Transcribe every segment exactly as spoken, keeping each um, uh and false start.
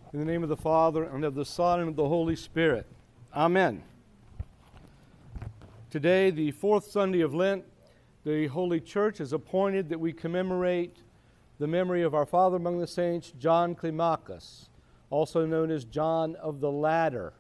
In the name of the Father, and of the Son, and of the Holy Spirit. Amen. Today, the fourth Sunday of Lent, the Holy Church has appointed that we commemorate the memory of our Father among the saints, John Climacus, also known as John of the Ladder.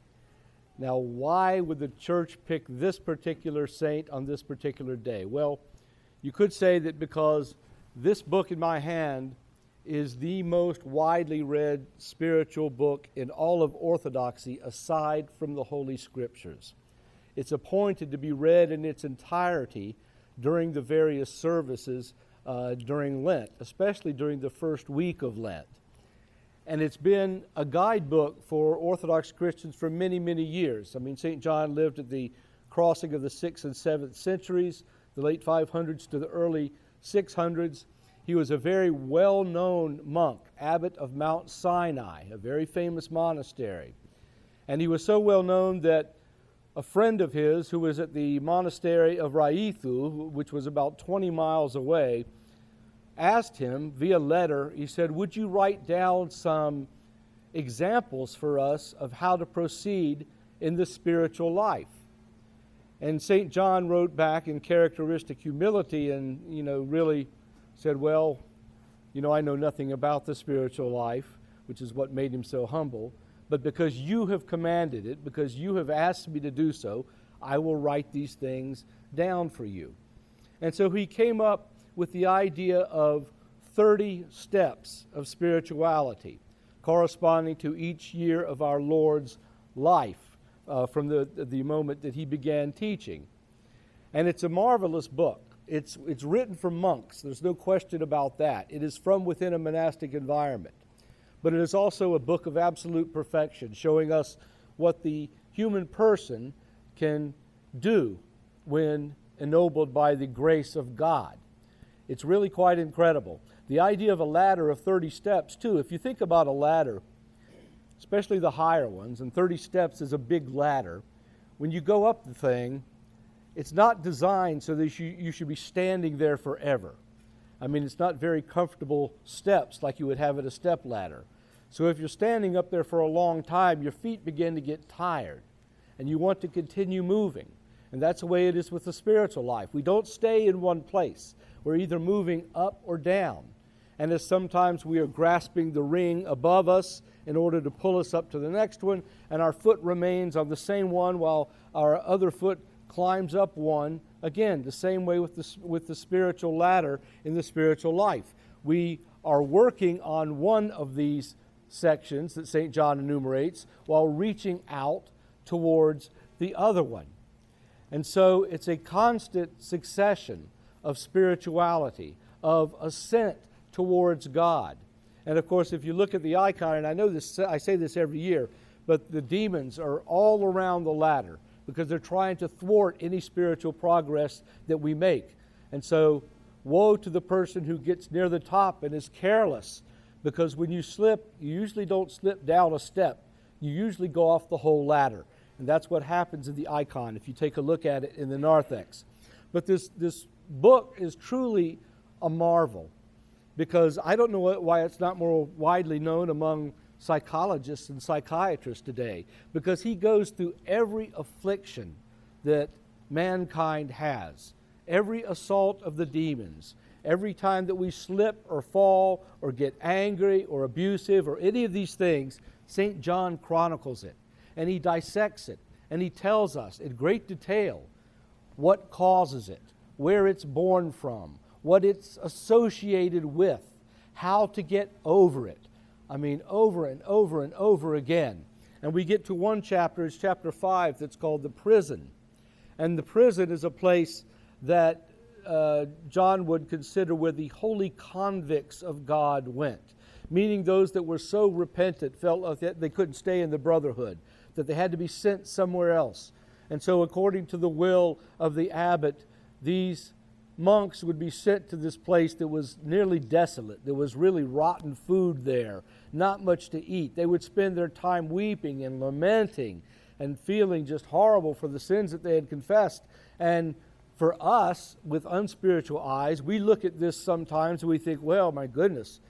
Now, why would the Church pick this particular saint on this particular day? Well, you could say that because this book in my hand is the most widely read spiritual book in all of Orthodoxy aside from the Holy Scriptures. It's appointed to be read in its entirety during the various services uh, during Lent, especially during the first week of Lent. And it's been a guidebook for Orthodox Christians for many, many years. I mean, Saint John lived at the crossing of the sixth and seventh centuries, the late five hundreds to the early six hundreds. He was a very well-known monk, abbot of Mount Sinai, a very famous monastery. And he was so well-known that a friend of his, who was at the monastery of Raithu, which was about twenty miles away, asked him via letter, he said, would you write down some examples for us of how to proceed in the spiritual life? And Saint John wrote back in characteristic humility and, you know, really said, well, you know, I know nothing about the spiritual life, which is what made him so humble, but because you have commanded it, because you have asked me to do so, I will write these things down for you. And so he came up with the idea of thirty steps of spirituality, corresponding to each year of our Lord's life uh, from the, the moment that he began teaching. And it's a marvelous book. It's, it's written for monks. There's no question about that. It is from within a monastic environment. But it is also a book of absolute perfection, showing us what the human person can do when ennobled by the grace of God. It's really quite incredible. The idea of a ladder of thirty steps, too, if you think about a ladder, especially the higher ones, and thirty steps is a big ladder, when you go up the thing, it's not designed so that you, you should be standing there forever. I mean, it's not very comfortable steps like you would have at a step ladder. So if you're standing up there for a long time, your feet begin to get tired, and you want to continue moving. And that's the way it is with the spiritual life. We don't stay in one place. We're either moving up or down. And as sometimes we are grasping the ring above us in order to pull us up to the next one, and our foot remains on the same one while our other foot climbs up one. Again, the same way with the, with the spiritual ladder in the spiritual life. We are working on one of these sections that Saint John enumerates while reaching out towards the other one. And so it's a constant succession of spirituality, of ascent towards God. And of course, if you look at the icon, and I know this, I say this every year, but the demons are all around the ladder because they're trying to thwart any spiritual progress that we make. And so, woe to the person who gets near the top and is careless, because when you slip, you usually don't slip down a step. You usually go off the whole ladder. And that's what happens in the icon if you take a look at it in the narthex. But this, this book is truly a marvel, because I don't know why it's not more widely known among psychologists and psychiatrists today, because he goes through every affliction that mankind has, every assault of the demons, every time that we slip or fall or get angry or abusive or any of these things. Saint John chronicles it, and he dissects it, and he tells us in great detail what causes it, where it's born from, what it's associated with, how to get over it. I mean, over and over and over again. And we get to one chapter, it's chapter five, that's called the prison. And the prison is a place that uh, John would consider where the holy convicts of God went, meaning those that were so repentant, felt that they couldn't stay in the brotherhood, that they had to be sent somewhere else. And so according to the will of the abbot, these monks would be sent to this place that was nearly desolate. There was really rotten food there, not much to eat. They would spend their time weeping and lamenting and feeling just horrible for the sins that they had confessed. And for us, with unspiritual eyes, we look at this sometimes and we think, well, my goodness,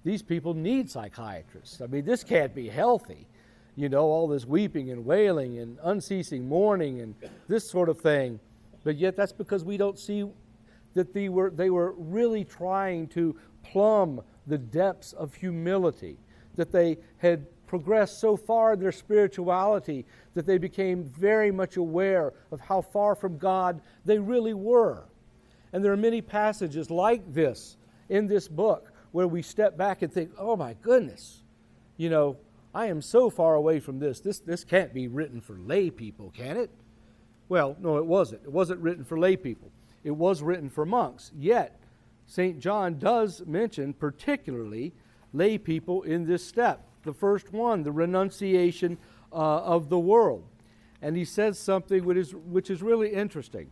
these people need psychiatrists. I mean, this can't be healthy. You know, all this weeping and wailing and unceasing mourning and this sort of thing. But yet that's because we don't see that they were, they were really trying to plumb the depths of humility, that they had progressed so far in their spirituality that they became very much aware of how far from God they really were. And there are many passages like this in this book where we step back and think, oh my goodness, you know, I am so far away from this. This, this can't be written for lay people, can it? Well, no, it wasn't. It wasn't written for lay people. It was written for monks. Yet, Saint John does mention particularly lay people in this step. The first one, the renunciation uh, of the world. And he says something which is, which is really interesting.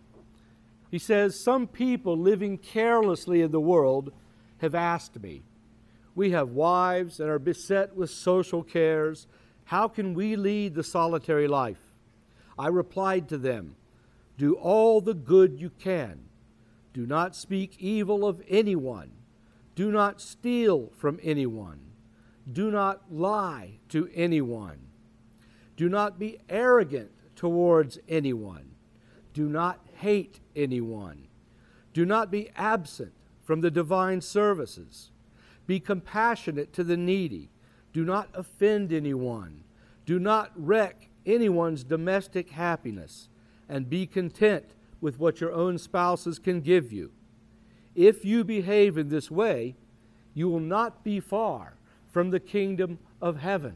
He says, some people living carelessly in the world have asked me, we have wives and are beset with social cares. How can we lead the solitary life? I replied to them, do all the good you can. Do not speak evil of anyone. Do not steal from anyone. Do not lie to anyone. Do not be arrogant towards anyone. Do not hate anyone. Do not be absent from the divine services. Be compassionate to the needy. Do not offend anyone. Do not wreck anyone's domestic happiness. And be content with what your own spouses can give you. If you behave in this way, you will not be far from the kingdom of heaven.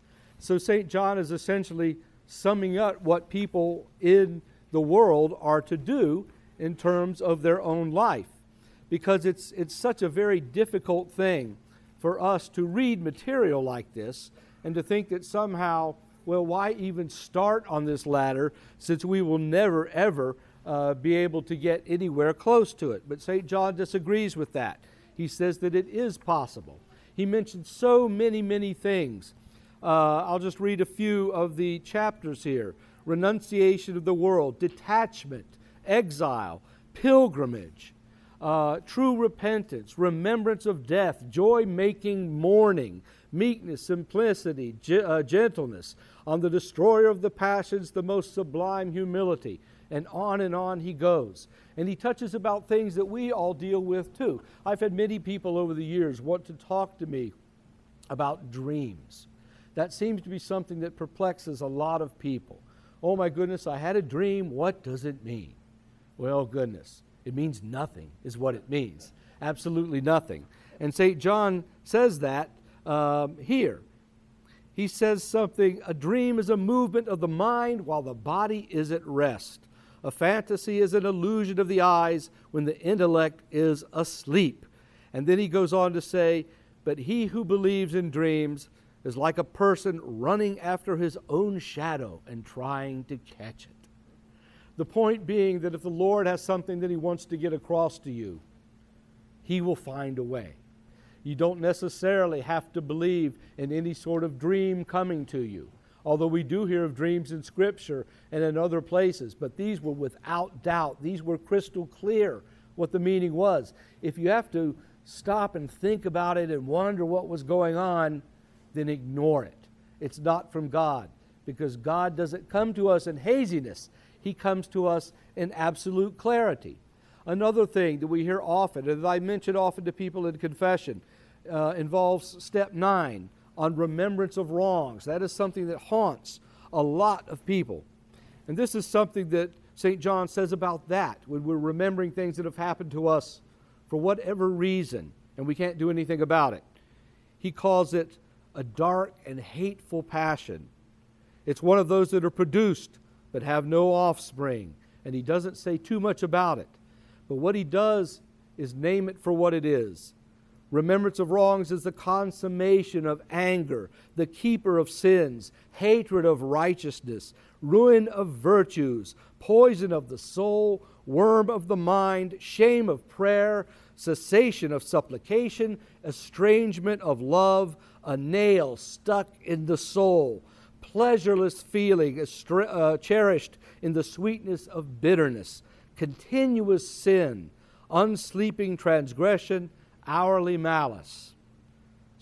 So Saint John is essentially summing up what people in the world are to do in terms of their own life. Because it's, it's such a very difficult thing for us to read material like this and to think that somehow, well, why even start on this ladder since we will never, ever uh, be able to get anywhere close to it. But Saint John disagrees with that. He says that it is possible. He mentions so many, many things. Uh, I'll just read a few of the chapters here. Renunciation of the world, detachment, exile, pilgrimage, uh, true repentance, remembrance of death, joy-making mourning, meekness, simplicity, ge- uh, gentleness, on the destroyer of the passions, the most sublime humility. And on and on he goes. And he touches about things that we all deal with too. I've had many people over the years want to talk to me about dreams. That seems to be something that perplexes a lot of people. Oh my goodness, I had a dream. What does it mean? Well, goodness, it means nothing is what it means. Absolutely nothing. And Saint John says that um, here. He says something, a dream is a movement of the mind while the body is at rest. A fantasy is an illusion of the eyes when the intellect is asleep. And then he goes on to say, but he who believes in dreams is like a person running after his own shadow and trying to catch it. The point being that if the Lord has something that he wants to get across to you, he will find a way. You don't necessarily have to believe in any sort of dream coming to you. Although we do hear of dreams in Scripture and in other places, but these were without doubt. These were crystal clear what the meaning was. If you have to stop and think about it and wonder what was going on, then ignore it. It's not from God, because God doesn't come to us in haziness. He comes to us in absolute clarity. Another thing that we hear often, and that I mention often to people in confession, uh, involves step nine, on remembrance of wrongs. That is something that haunts a lot of people. And this is something that Saint John says about that, when we're remembering things that have happened to us for whatever reason, and we can't do anything about it. He calls it a dark and hateful passion. It's one of those that are produced but have no offspring, and he doesn't say too much about it. But what he does is name it for what it is. Remembrance of wrongs is the consummation of anger, the keeper of sins, hatred of righteousness, ruin of virtues, poison of the soul, worm of the mind, shame of prayer, cessation of supplication, estrangement of love, a nail stuck in the soul, pleasureless feeling estra- uh, cherished in the sweetness of bitterness, continuous sin, unsleeping transgression, hourly malice.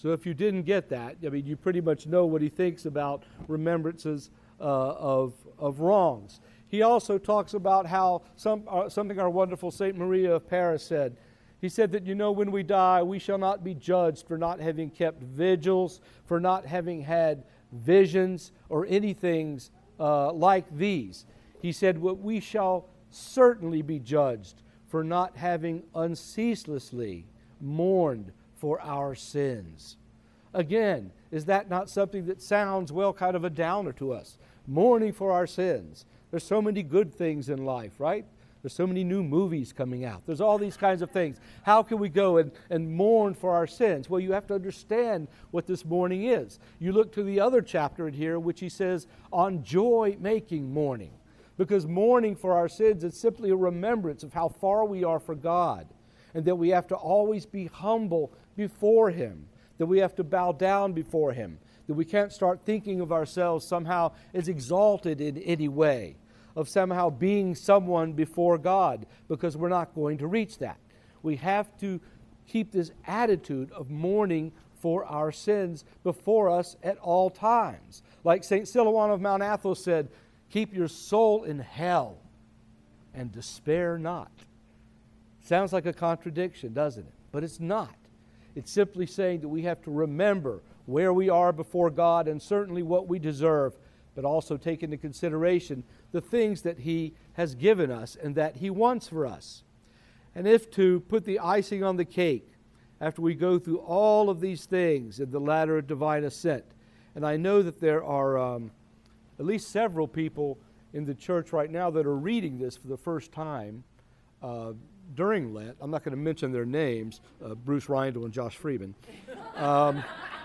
So if you didn't get that, I mean, you pretty much know what he thinks about remembrances uh, of, of wrongs. He also talks about how some, uh, something our wonderful Saint Maria of Paris said. He said that, you know, when we die, we shall not be judged for not having kept vigils, for not having had visions or anything uh, like these. He said, well, we shall certainly be judged for not having unceaselessly mourned for our sins. Again, is that not something that sounds, well, kind of a downer to us? Mourning for our sins. There's so many good things in life, right? There's so many new movies coming out. There's all these kinds of things. How can we go and, and mourn for our sins? Well, you have to understand what this mourning is. You look to the other chapter in here, which he says, on joy-making mourning. Because mourning for our sins is simply a remembrance of how far we are for God, and that we have to always be humble before Him, that we have to bow down before Him, that we can't start thinking of ourselves somehow as exalted in any way, of somehow being someone before God, because we're not going to reach that. We have to keep this attitude of mourning for our sins before us at all times. Like Saint Silouan of Mount Athos said, keep your soul in hell and despair not. Sounds like a contradiction, doesn't it? But it's not. It's simply saying that we have to remember where we are before God and certainly what we deserve, but also take into consideration the things that He has given us and that He wants for us. And if to put the icing on the cake, after we go through all of these things in the ladder of divine ascent, and I know that there are um, at least several people in the church right now that are reading this for the first time uh, during Lent. I'm not going to mention their names, uh, Bruce Reindl and Josh Freeman. Um,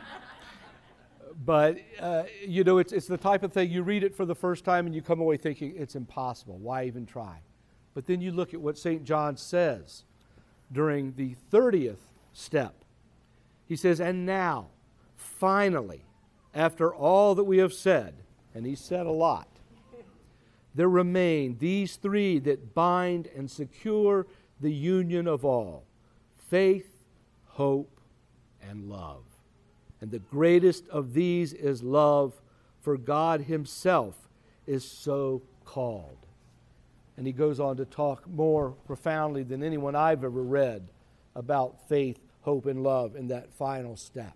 but, uh, you know, it's, it's the type of thing, you read it for the first time and you come away thinking, it's impossible. Why even try? But then you look at what Saint John says during the thirtieth step. He says, and now, finally, after all that we have said, and he said a lot, there remain these three that bind and secure the union of all: faith, hope, and love. And the greatest of these is love, for God Himself is so called. And he goes on to talk more profoundly than anyone I've ever read about faith, hope, and love in that final step.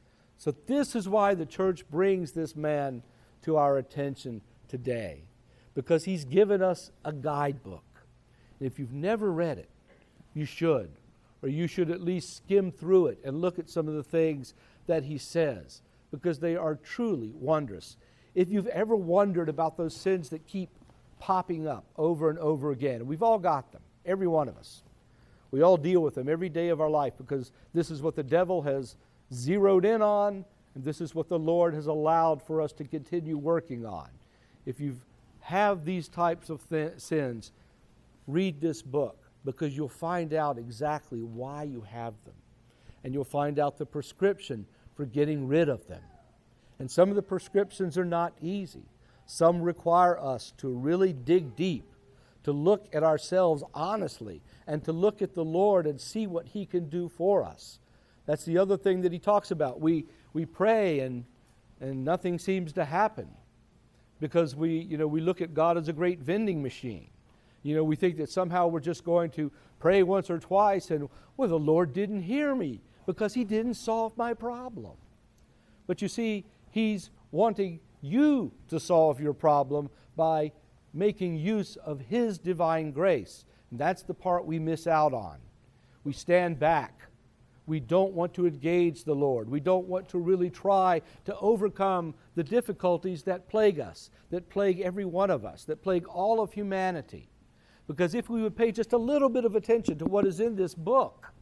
So this is why the church brings this man to our attention today, because he's given us a guidebook. And if you've never read it, you should, or you should at least skim through it and look at some of the things that he says, because they are truly wondrous. If you've ever wondered about those sins that keep popping up over and over again, and we've all got them, every one of us. We all deal with them every day of our life, because this is what the devil has zeroed in on, and this is what the Lord has allowed for us to continue working on. If you have these types of th- sins, read this book, because you'll find out exactly why you have them. And you'll find out the prescription for getting rid of them. And some of the prescriptions are not easy. Some require us to really dig deep, to look at ourselves honestly, and to look at the Lord and see what He can do for us. That's the other thing that he talks about. We we pray and and nothing seems to happen, because we you know we look at God as a great vending machine. You know, we think that somehow we're just going to pray once or twice and, well, the Lord didn't hear me because He didn't solve my problem. But you see, He's wanting you to solve your problem by making use of His divine grace. And that's the part we miss out on. We stand back. We don't want to engage the Lord. We don't want to really try to overcome the difficulties that plague us, that plague every one of us, that plague all of humanity. Because if we would pay just a little bit of attention to what is in this book,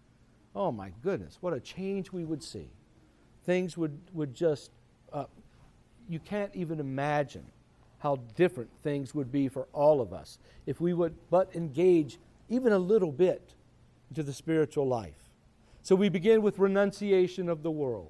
oh my goodness, what a change we would see. Things would, would just, uh, you can't even imagine how different things would be for all of us if we would but engage even a little bit into the spiritual life. So we begin with renunciation of the world.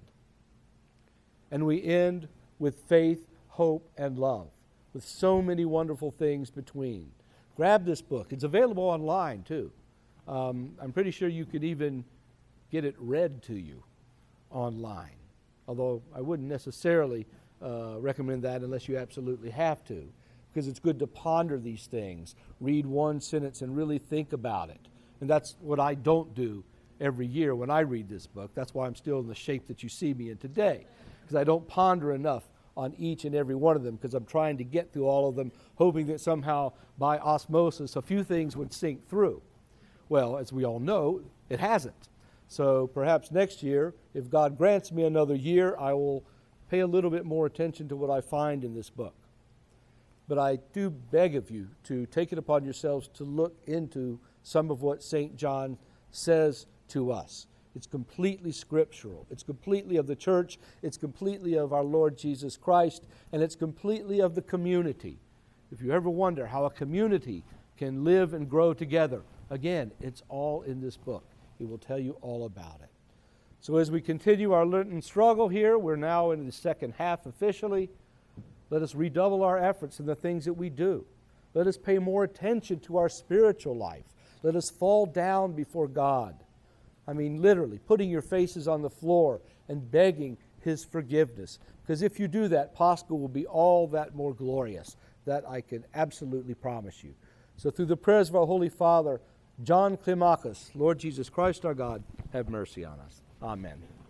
And we end with faith, hope, and love, with so many wonderful things between. Grab this book. It's available online, too. Um, I'm pretty sure you could even get it read to you. online. Although I wouldn't necessarily uh, recommend that unless you absolutely have to, because it's good to ponder these things, read one sentence and really think about it. And that's what I don't do every year when I read this book. That's why I'm still in the shape that you see me in today, because I don't ponder enough on each and every one of them, because I'm trying to get through all of them, hoping that somehow by osmosis a few things would sink through. Well, as we all know, it hasn't. So perhaps next year, if God grants me another year, I will pay a little bit more attention to what I find in this book. But I do beg of you to take it upon yourselves to look into some of what Saint John says to us. It's completely scriptural. It's completely of the church. It's completely of our Lord Jesus Christ. And it's completely of the community. If you ever wonder how a community can live and grow together, again, it's all in this book. He will tell you all about it. So as we continue our Lenten struggle here, we're now in the second half officially. Let us redouble our efforts in the things that we do. Let us pay more attention to our spiritual life. Let us fall down before God. I mean, literally, putting your faces on the floor and begging His forgiveness. Because if you do that, Pascha will be all that more glorious. That I can absolutely promise you. So through the prayers of our Holy Father, John Climacus, Lord Jesus Christ our God, have mercy on us. Amen.